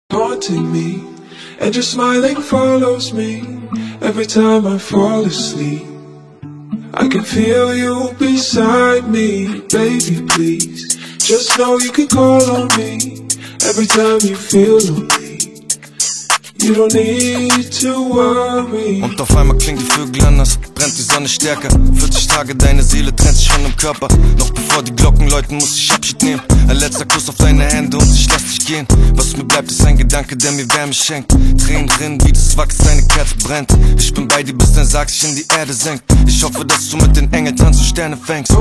haunting me, and your smiling follows me every time I fall asleep. I can feel you beside me, baby, please. Just know you can call on me every time you feel lonely. You don't need to worry. Und auf einmal klingen die Vögel anders, brennt die Sonne stärker. 40 Tage, deine Seele trennt sich von dem Körper. Noch bevor die Glocken läuten, muss ich Abschied nehmen. Ein letzter Kuss auf deine Hände und ich lass dich gehen. Was mir bleibt, ist ein Gedanke, der mir Wärme schenkt. Tränen drin, wie das Wachs, deine Kerze brennt. Ich bin bei dir, bis dein Sarg sich in die Erde senkt. Ich hoffe, dass du mit den Engeln tanzt und Sterne fängst.